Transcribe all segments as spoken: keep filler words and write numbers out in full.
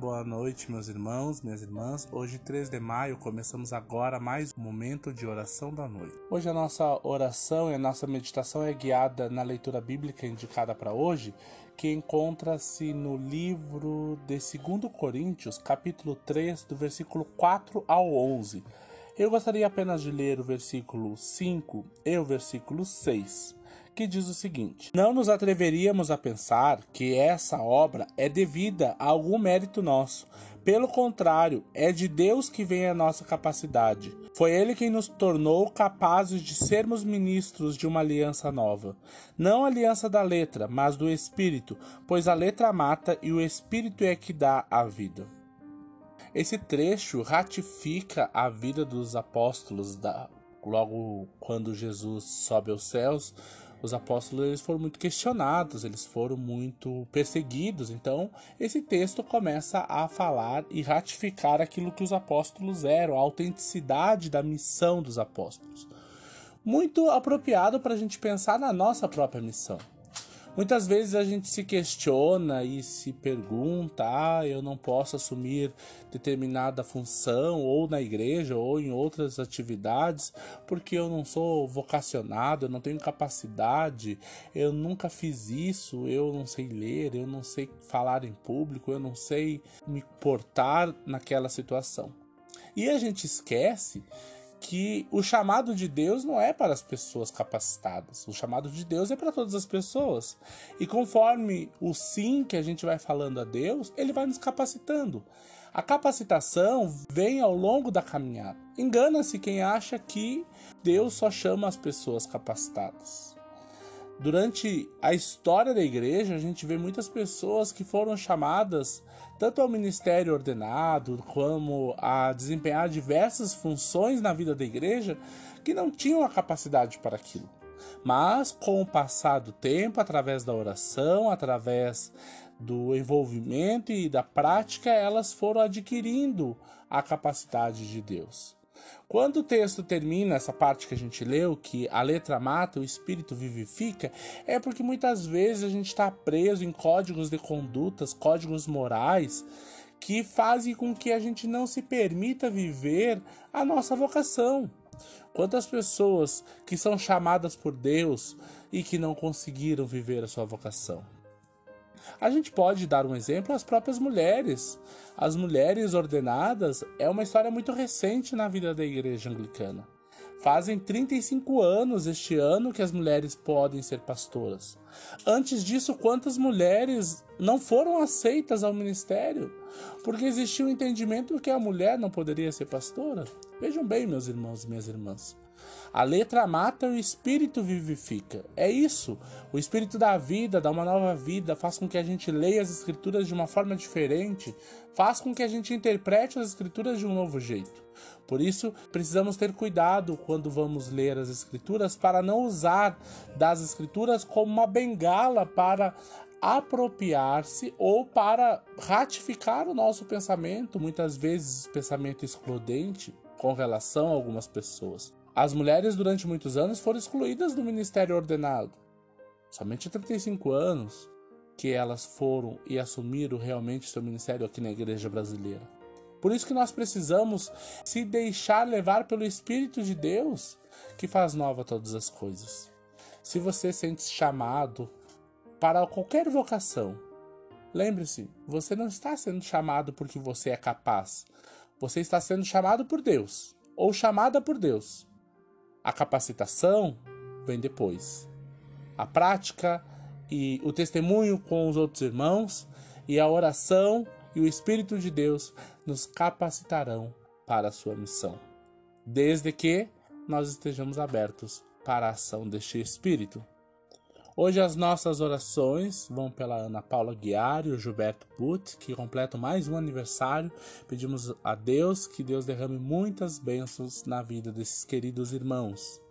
boa noite, meus irmãos, minhas irmãs. Hoje, três de maio, começamos agora mais um momento de oração da noite. Hoje a nossa oração e a nossa meditação é guiada na leitura bíblica indicada para hoje, que encontra-se no livro de Segundo Coríntios, capítulo três, do versículo quatro ao onze. Eu gostaria apenas de ler o versículo cinco e o versículo seis, que diz o seguinte: Não nos atreveríamos a pensar que essa obra é devida a algum mérito nosso. Pelo contrário, é de Deus que vem a nossa capacidade. Foi Ele quem nos tornou capazes de sermos ministros de uma aliança nova. Não a aliança da letra, mas do Espírito, pois a letra mata e o Espírito é que dá a vida. Esse trecho ratifica a vida dos apóstolos. Da... Logo quando Jesus sobe aos céus, os apóstolos eles foram muito questionados, eles foram muito perseguidos. Então, esse texto começa a falar e ratificar aquilo que os apóstolos eram, a autenticidade da missão dos apóstolos. Muito apropriado para a gente pensar na nossa própria missão. Muitas vezes a gente se questiona e se pergunta, ah, eu não posso assumir determinada função ou na igreja ou em outras atividades porque eu não sou vocacionado, eu não tenho capacidade, eu nunca fiz isso, eu não sei ler, eu não sei falar em público, eu não sei me portar naquela situação. E a gente esquece que o chamado de Deus não é para as pessoas capacitadas. O chamado de Deus é para todas as pessoas. E conforme o sim que a gente vai falando a Deus, Ele vai nos capacitando. A capacitação vem ao longo da caminhada. Engana-se quem acha que Deus só chama as pessoas capacitadas. Durante a história da igreja, a gente vê muitas pessoas que foram chamadas tanto ao ministério ordenado, como a desempenhar diversas funções na vida da igreja, que não tinham a capacidade para aquilo. Mas, com o passar do tempo, através da oração, através do envolvimento e da prática, elas foram adquirindo a capacidade de Deus. Quando o texto termina, essa parte que a gente leu, que a letra mata, o espírito vivifica, é porque muitas vezes a gente está preso em códigos de condutas, códigos morais, que fazem com que a gente não se permita viver a nossa vocação. Quantas pessoas que são chamadas por Deus e que não conseguiram viver a sua vocação? A gente pode dar um exemplo às próprias mulheres. As mulheres ordenadas é uma história muito recente na vida da igreja anglicana. Fazem trinta e cinco anos este ano que as mulheres podem ser pastoras. Antes disso, quantas mulheres não foram aceitas ao ministério? Porque existia um entendimento que a mulher não poderia ser pastora. Vejam bem, meus irmãos e minhas irmãs. A letra mata, o espírito vivifica. É isso. O espírito dá vida, dá uma nova vida, faz com que a gente leia as escrituras de uma forma diferente, faz com que a gente interprete as escrituras de um novo jeito. Por isso, precisamos ter cuidado quando vamos ler as escrituras para não usar das escrituras como uma bengala para apropriar-se ou para ratificar o nosso pensamento, muitas vezes pensamento excludente com relação a algumas pessoas. As mulheres durante muitos anos foram excluídas do ministério ordenado. Somente há trinta e cinco anos que elas foram e assumiram realmente seu ministério aqui na igreja brasileira. Por isso que nós precisamos se deixar levar pelo Espírito de Deus, que faz nova todas as coisas. Se você sente chamado para qualquer vocação, lembre-se, você não está sendo chamado porque você é capaz. Você está sendo chamado por Deus, ou chamada por Deus. A capacitação vem depois. A prática e o testemunho com os outros irmãos e a oração e o Espírito de Deus nos capacitarão para a sua missão, desde que nós estejamos abertos para a ação deste Espírito. Hoje as nossas orações vão pela Ana Paula Guiar e o Gilberto Puth, que completam mais um aniversário. Pedimos a Deus que Deus derrame muitas bênçãos na vida desses queridos irmãos.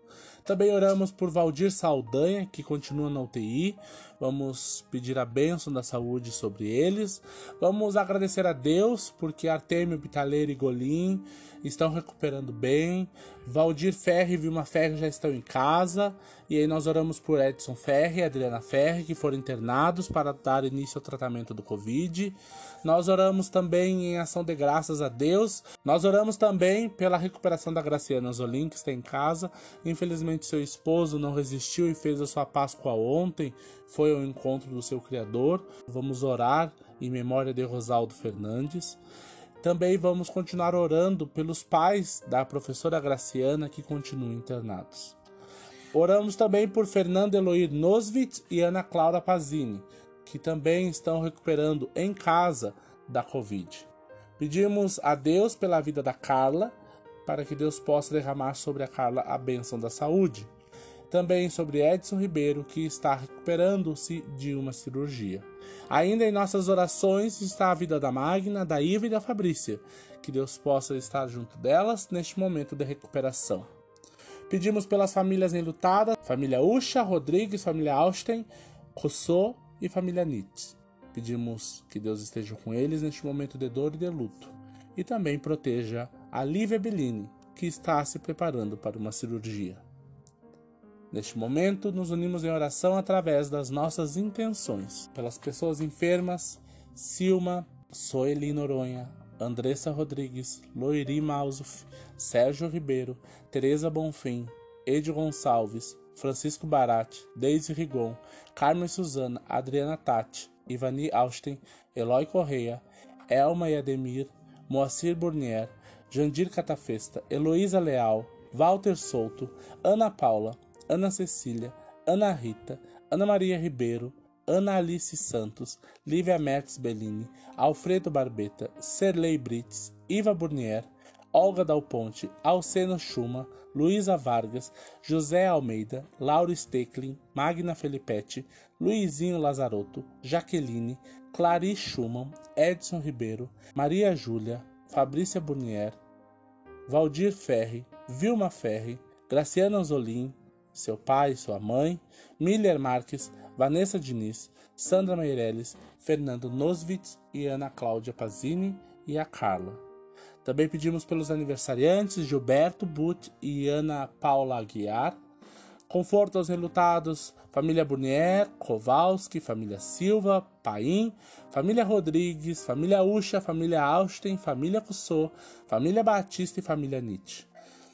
Também oramos por Valdir Saldanha, que continua na U T I. Vamos pedir a bênção da saúde sobre eles. Vamos agradecer a Deus porque Artêmio Pitaleiro e Golim estão recuperando bem. Valdir Ferri e Vilma Ferri já estão em casa. E aí nós oramos por Edson Ferri e Adriana Ferri, que foram internados para dar início ao tratamento do Covid. Nós oramos também em ação de graças a Deus. Nós oramos também pela recuperação da Graciana Zolim, que está em casa. Infelizmente seu esposo não resistiu e fez a sua Páscoa ontem. Foi ao encontro do seu Criador. Vamos orar em memória de Rosaldo Fernandes. Também vamos continuar orando pelos pais da professora Graciana, que continuam internados. Oramos também por Fernando Eloir Noswitz e Ana Clara Pazini, que também estão recuperando em casa da Covid. Pedimos a Deus pela vida da Carla, para que Deus possa derramar sobre a Carla a bênção da saúde. Também sobre Edson Ribeiro, que está recuperando-se de uma cirurgia. Ainda em nossas orações está a vida da Magna, da Iva e da Fabrícia. Que Deus possa estar junto delas neste momento de recuperação. Pedimos pelas famílias enlutadas, família Usha, Rodrigues, família Austin, Rousseau e família Nietzsche. Pedimos que Deus esteja com eles neste momento de dor e de luto. E também proteja a Lívia Bellini, que está se preparando para uma cirurgia. Neste momento, nos unimos em oração através das nossas intenções. Pelas pessoas enfermas, Silma, Soeli Noronha, Andressa Rodrigues, Loiri Mausuf, Sérgio Ribeiro, Tereza Bonfim, Edi Gonçalves, Francisco Barati, Deise Rigon, Carmen Suzana, Adriana Tati, Ivani Austin, Eloy Correia, Elma e Ademir, Moacir Burnier, Jandir Catafesta, Heloísa Leal, Walter Souto, Ana Paula, Ana Cecília, Ana Rita, Ana Maria Ribeiro, Ana Alice Santos, Lívia Mertz Bellini, Alfredo Barbeta, Serlei Brits, Iva Burnier, Olga Dal Ponte, Alceno Schuma, Luísa Vargas, José Almeida, Laura Stecklin, Magna Felipetti, Luizinho Lazarotto, Jaqueline, Clarice Schumann, Edson Ribeiro, Maria Júlia, Fabrícia Burnier, Valdir Ferri, Vilma Ferri, Graciana Zolim, seu pai e sua mãe, Miller Marques, Vanessa Diniz, Sandra Meirelles, Fernando Noswitz e Ana Cláudia Pazini e a Carla. Também pedimos pelos aniversariantes Gilberto Butt e Ana Paula Aguiar. Conforto aos relutados, família Burnier, Kowalski, família Silva, Paim, família Rodrigues, família Usha, família Austin, família Rousseau, família Batista e família Nietzsche.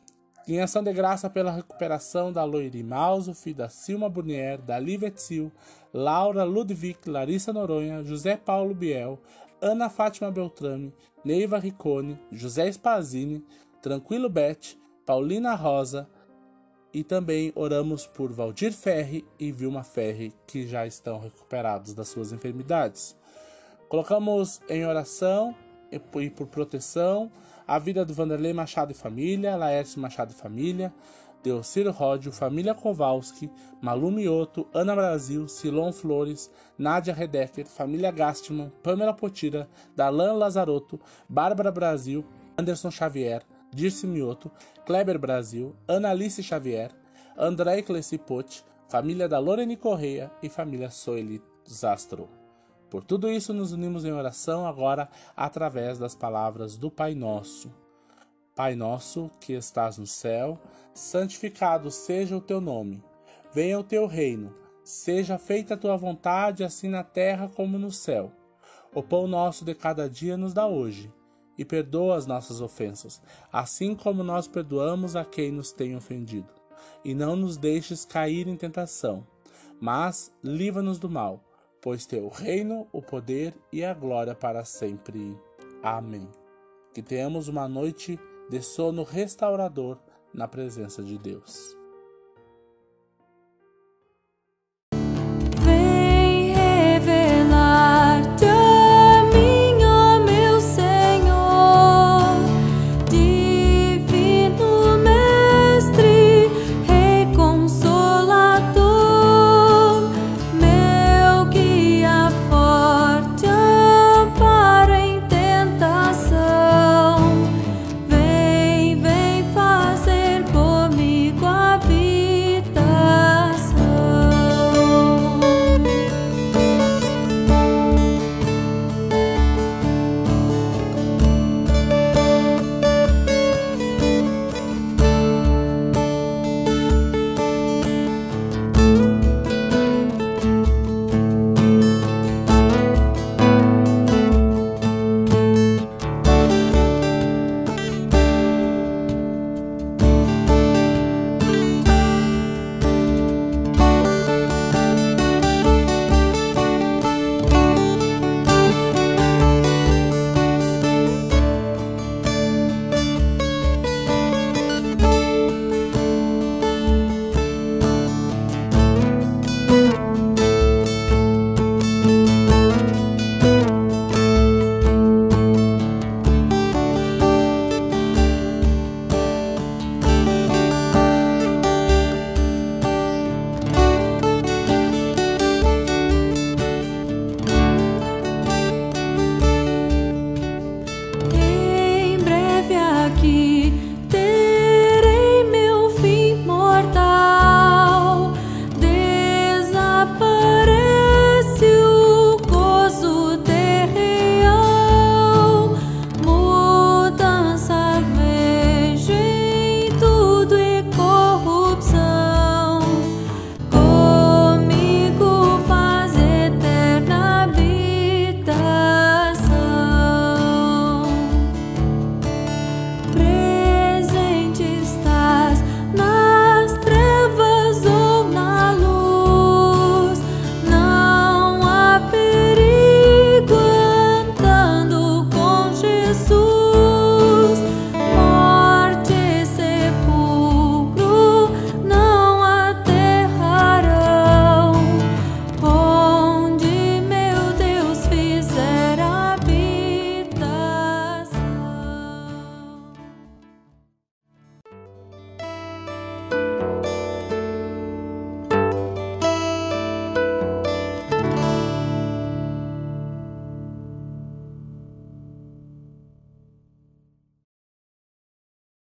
Em ação de graça pela recuperação da Loiri Mausuf, da Silma Burnier, da Lívia Tsil, Laura Ludwig, Larissa Noronha, José Paulo Biel, Ana Fátima Beltrame, Neiva Riccone, José Spazini, Tranquilo Bete, Paulina Rosa, e também oramos por Valdir Ferri e Vilma Ferri, que já estão recuperados das suas enfermidades. Colocamos em oração e por proteção a vida do Vanderlei Machado e família, Laércio Machado e família, Deocir Ródio, família Kowalski, Malu Mioto, Ana Brasil, Silon Flores, Nádia Redecker, família Gastman, Pamela Potira, Dalan Lazarotto, Bárbara Brasil, Anderson Xavier, Dirce Mioto, Kleber Brasil, Ana Alice Xavier, André Clecipote, família da Lorene Correia e família Soeli Zastro. Por tudo isso nos unimos em oração agora através das palavras do Pai Nosso. Pai nosso que estás no céu, santificado seja o teu nome. Venha o teu reino, seja feita a tua vontade assim na terra como no céu. O pão nosso de cada dia nos dá hoje. E perdoa as nossas ofensas, assim como nós perdoamos a quem nos tem ofendido. E não nos deixes cair em tentação, mas livra-nos do mal, pois teu reino, o poder e a glória para sempre. Amém. Que tenhamos uma noite de sono restaurador na presença de Deus.